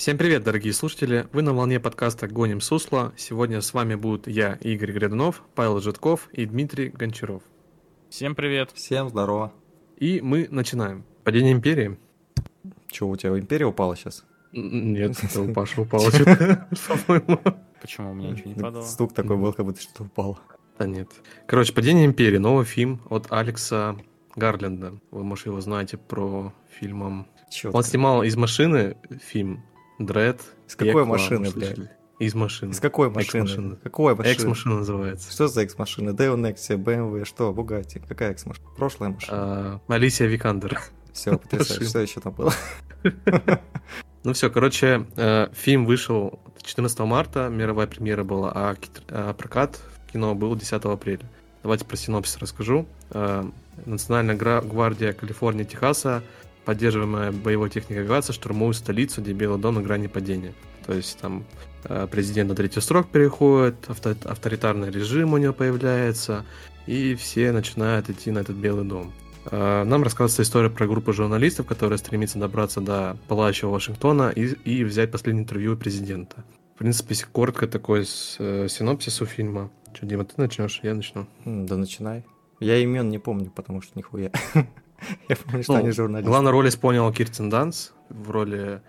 Всем привет, дорогие слушатели! Вы на волне подкаста «Гоним сусло». Сегодня с вами будут я, Игорь Грядунов, Павел Житков и Дмитрий Гончаров. Всем привет! Всем здорово! И мы начинаем. Падение империи. Че, у тебя империя упала сейчас? Нет, это у Паши упало что-то, по-моему. Почему у меня ничего не падало? Стук такой был, как будто что-то упало. Да нет. Короче, «Падение империи» — новый фильм от Алекса Гарленда. Вы, может, его знаете про фильмом... Он снимал из машины фильм «Дред». Из какой машины, блядь? Из машины. Из какой машины? Какой машины? Экс-машина называется. Что за экс-машина? Део Nexia, BMW, что? Бугатти? Какая экс-машина? Прошлая машина. Алисия Викандер. Все, потрясающе. Что еще там было? Ну все, короче, фильм вышел 14 марта, мировая премьера была, а прокат в кино был 10 апреля. Давайте про синопсис расскажу. Национальная гвардия Калифорнии и Техаса, поддерживаемая боевой техникой авиации, штурмует столицу, где Белый дом на грани падения. То есть там президент на третий срок переходит, авторитарный режим у него появляется, и все начинают идти на этот Белый дом. Нам рассказывается история про группу журналистов, которая стремится добраться до пылающего Вашингтона и взять последнее интервью у президента. В принципе, коротко такой синопсис у фильма. Что, Дима, ты начнешь? Я начну. Да начинай. Я имен не помню, потому что нихуя. Я помню, что они журналисты. Главную роль исполнила Кирстен Данст в роли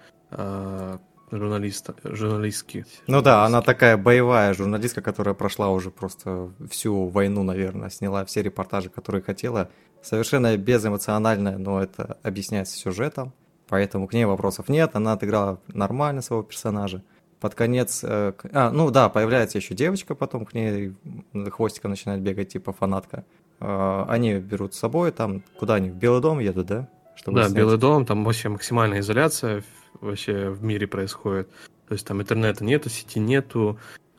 журналистки. Ну да, она такая боевая журналистка, которая прошла уже просто всю войну, наверное, сняла все репортажи, которые хотела. Совершенно безэмоциональная, но это объясняется сюжетом, поэтому к ней вопросов нет. Она отыграла нормально своего персонажа. Под конец... появляется еще девочка, потом к ней хвостиком начинает бегать, типа фанатка. Они берут с собой, там, куда они, в Белый дом едут, да? Чтобы снять. Белый дом, там вообще максимальная изоляция вообще в мире происходит. То есть там интернета нету, сети нету,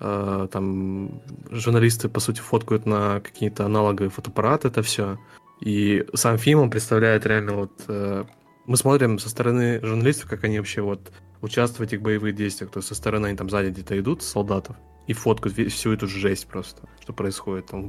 там журналисты, по сути, фоткают на какие-то аналоговые фотоаппараты это все. И сам фильм, он представляет реально вот... мы смотрим со стороны журналистов, как они вообще вот участвуют в этих боевых действиях. То есть со стороны они там сзади где-то идут, солдатов, и фоткают всю эту жесть просто, что происходит. Там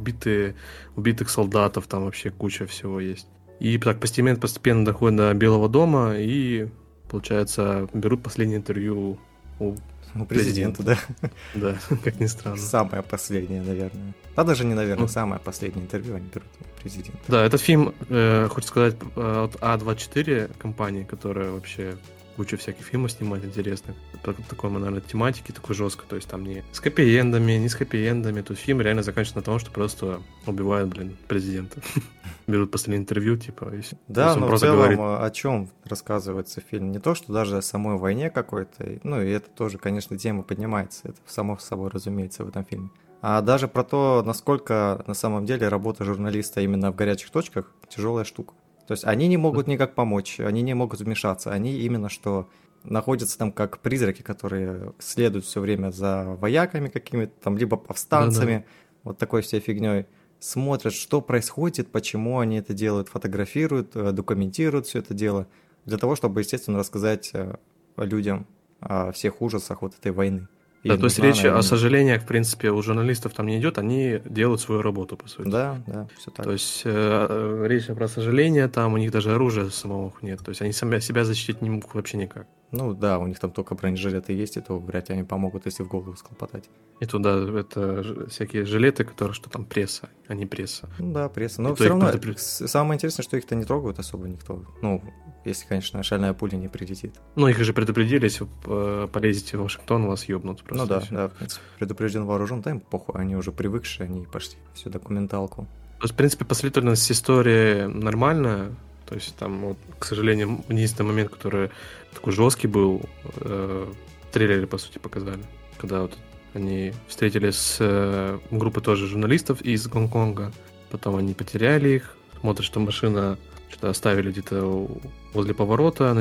убитых солдатов, там вообще куча всего есть. И так постепенно доходят до Белого дома и, получается, берут последнее интервью у президента, да? Да, как ни странно. Самое последнее, наверное. Да, даже не наверное, самое последнее интервью они берут у президента. Да, этот фильм, хочу сказать, от А24 компании, которая вообще кучу всяких фильмов снимает интересных. Такой, наверное, тематики, такой жесткой. То есть там не с хэппи-эндами, не с хэппи-эндами. Тут фильм реально заканчивается на том, что просто убивают, президента. Берут последнее интервью, типа, и все. Да, но в целом о чем рассказывается фильм? Не то, что даже о самой войне какой-то, ну и это тоже, конечно, тема поднимается, это само собой разумеется в этом фильме. А даже про то, насколько на самом деле работа журналиста именно в горячих точках тяжелая штука. То есть они не могут никак помочь, они не могут вмешаться, они именно что находятся там как призраки, которые следуют все время за вояками какими-то, там, либо повстанцами, вот такой всей фигней. Смотрят, что происходит, почему они это делают, фотографируют, документируют все это дело, для того, чтобы, естественно, рассказать людям о всех ужасах вот этой войны. Да, то есть речь о сожалениях, в принципе, у журналистов там не идет, они делают свою работу, по сути. Да, все так. То есть речь про сожаления, там у них даже оружия самого нет, то есть они себя защитить не могут вообще никак. Ну да, у них там только бронежилеты есть, и то вряд ли они помогут, если в голову схлопотать. И туда это всякие жилеты, которые что там пресса, а не пресса. Ну да, пресса, но все равно самое интересное, что их-то не трогают особо никто. Ну, если, конечно, шальная пуля не прилетит. Ну, их же предупредили, если вы полезете в Вашингтон, вас ёбнут просто. Ну да, в принципе, предупрежден, вооружен, да, им похуй, они уже привыкшие, они пошли всю документалку. То есть, в принципе, последовательность истории нормальная, то есть там, вот, к сожалению, единственный момент, который такой жесткий был, в трейлере, по сути, показали, когда вот они встретились с группой тоже журналистов из Гонконга, потом они потеряли их, смотрят, что машина что-то оставили где-то возле поворота,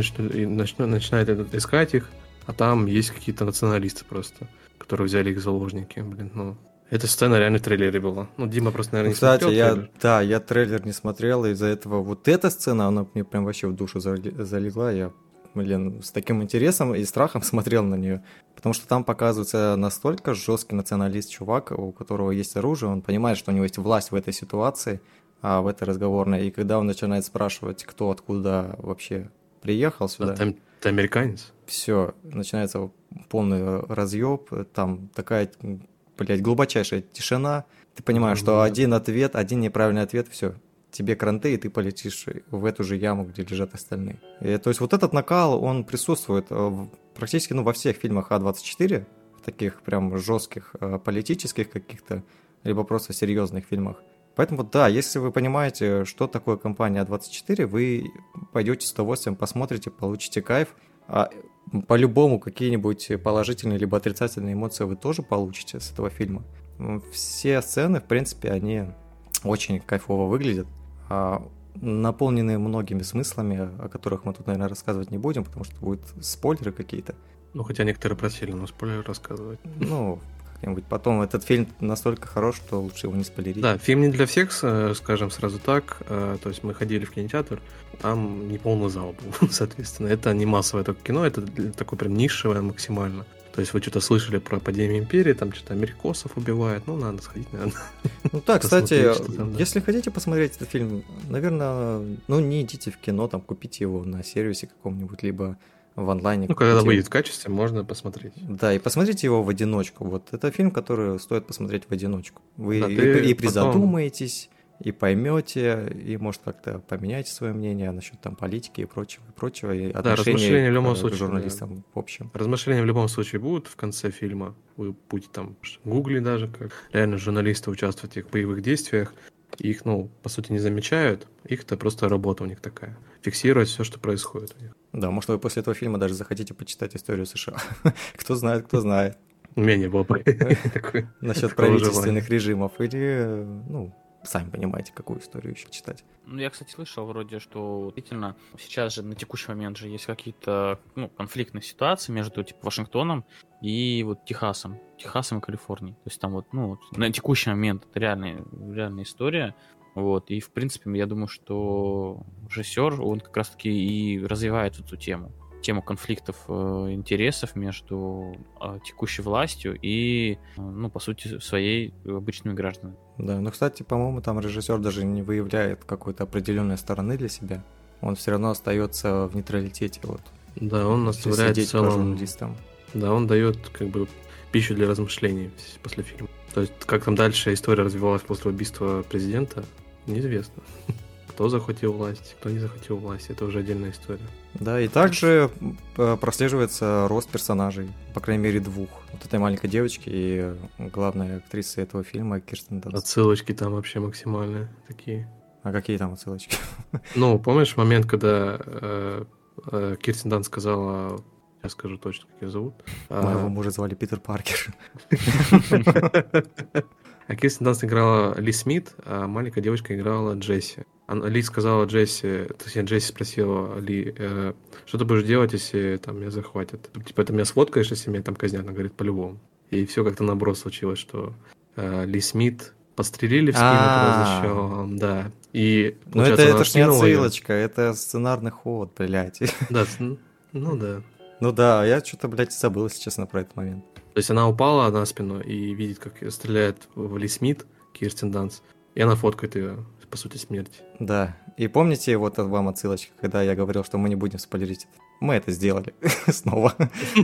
начинают искать их, а там есть какие-то националисты просто, которые взяли их в заложники, Эта сцена реально в трейлере была. Ну, Дима просто, наверное, не смотрел трейлер. Я трейлер не смотрел, и из-за этого вот эта сцена, она мне прям вообще в душу залегла. Я, с таким интересом и страхом смотрел на нее. Потому что там показывается настолько жесткий националист-чувак, у которого есть оружие, он понимает, что у него есть власть в этой ситуации, в этой разговорной. И когда он начинает спрашивать, кто откуда вообще приехал сюда... Ты американец? все, начинается полный разъеб, там такая, блядь, глубочайшая тишина. Ты понимаешь, что один ответ, один неправильный ответ, все, тебе кранты, и ты полетишь в эту же яму, где лежат остальные. И, то есть вот этот накал, он присутствует практически во всех фильмах А24, в таких прям жестких политических каких-то, либо просто серьезных фильмах. Поэтому да, если вы понимаете, что такое компания А24, вы пойдете с удовольствием, посмотрите, получите кайф. А по-любому какие-нибудь положительные либо отрицательные эмоции вы тоже получите с этого фильма. Все сцены, в принципе, они очень кайфово выглядят, наполнены многими смыслами, о которых мы тут, наверное, рассказывать не будем, потому что будут спойлеры какие-то. Ну, хотя некоторые просили, но спойлеры рассказывать. Ну, как-нибудь потом. Этот фильм настолько хорош, что лучше его не спойлерить. Да, фильм не для всех, скажем сразу так. То есть мы ходили в кинотеатр, там не полный зал был, соответственно. Это не массовое только кино, это такое прям нишевое максимально. То есть вы что-то слышали про падение империи, там что-то америкосов убивают, ну, надо сходить, наверное. Ну да, кстати, если хотите посмотреть этот фильм, наверное, не идите в кино, там, купите его на сервисе каком-нибудь, либо в онлайне. Ну, когда выйдет в качестве, можно посмотреть. Да, и посмотрите его в одиночку. Вот это фильм, который стоит посмотреть в одиночку. Вы и призадумаетесь, и поймете, и, может, как-то поменяете свое мнение насчет там политики и прочего, и отношения в любом случае, к журналистам в общем. Размышления в любом случае будут в конце фильма. Вы будете там гуглить даже, как реально журналисты участвуют в этих боевых действиях. Их, по сути, не замечают. Их-то просто работа у них такая. Фиксировать все, что происходит у них. Да, может, вы после этого фильма даже захотите почитать историю США. Кто знает, кто знает. У меня не было такой. Насчет правительственных режимов. Или, сами понимаете, какую историю еще читать. Я, кстати, слышал вроде, что действительно сейчас же на текущий момент же есть какие-то конфликтные ситуации между Вашингтоном и Техасом и Калифорнией. То есть там на текущий момент это реальная история. И в принципе я думаю, что режиссер, он как раз-таки и развивает эту тему конфликтов интересов между текущей властью и, по сути, своей обычными гражданами. Да, кстати, по-моему, там режиссер даже не выявляет какой-то определенной стороны для себя. Он все равно остается в нейтралитете. Да, он оставляет в целом... Да, он дает пищу для размышлений после фильма. То есть, как там дальше история развивалась после убийства президента, неизвестно. Кто захватил власть, кто не захватил власть, это уже отдельная история. Да, и также прослеживается рост персонажей, по крайней мере, двух. Вот этой маленькой девочки и главной актрисы этого фильма Кирстен Данст. Отсылочки там вообще максимальные такие. А какие там отсылочки? Помнишь момент, когда Кирстен Данст сказала... Я скажу точно, как ее зовут. Моего мужа звали Питер Паркер. А Кирстен Данст играла Ли Смит, а маленькая девочка играла Джесси. Ли сказала Джесси, то есть я Джесси спросила Ли, что ты будешь делать, если там меня захватят? Типа, ты меня сфоткаешь, если меня там казнят? Она говорит, по-любому. И все как-то наоборот случилось, что Ли Смит подстрелили в спину, да. И, это ж не отсылочка, это сценарный ход, блядь. Да, да. Ну да, я что-то, блядь, забыл, если честно, про этот момент. То есть она упала на спину и видит, как стреляет в Ли Смит, Кирстен Данст, и она фоткает ее, по сути, смерть. Да, и помните вот вам отсылочка, когда я говорил, что мы не будем спойлерить? Мы это сделали снова.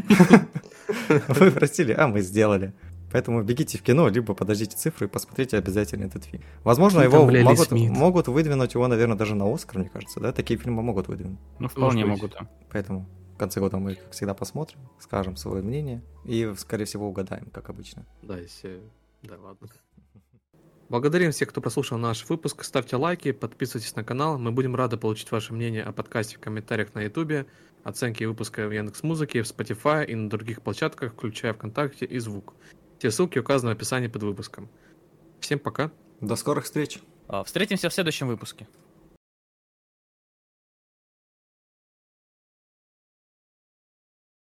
Вы просили, мы сделали. Поэтому бегите в кино, либо подождите цифры и посмотрите обязательно этот фильм. Возможно, его могут выдвинуть его, наверное, даже на Оскар, мне кажется, да? Такие фильмы могут выдвинуть. Вполне могут, да. Поэтому в конце года мы, как всегда, посмотрим, скажем свое мнение и, скорее всего, угадаем, как обычно. Да, если... Да, ладно. Благодарим всех, кто прослушал наш выпуск. Ставьте лайки, подписывайтесь на канал. Мы будем рады получить ваше мнение о подкасте в комментариях на YouTube, оценки выпуска в Яндекс.Музыке, в Spotify и на других площадках, включая ВКонтакте и Звук. Все ссылки указаны в описании под выпуском. Всем пока. До скорых встреч. Встретимся в следующем выпуске.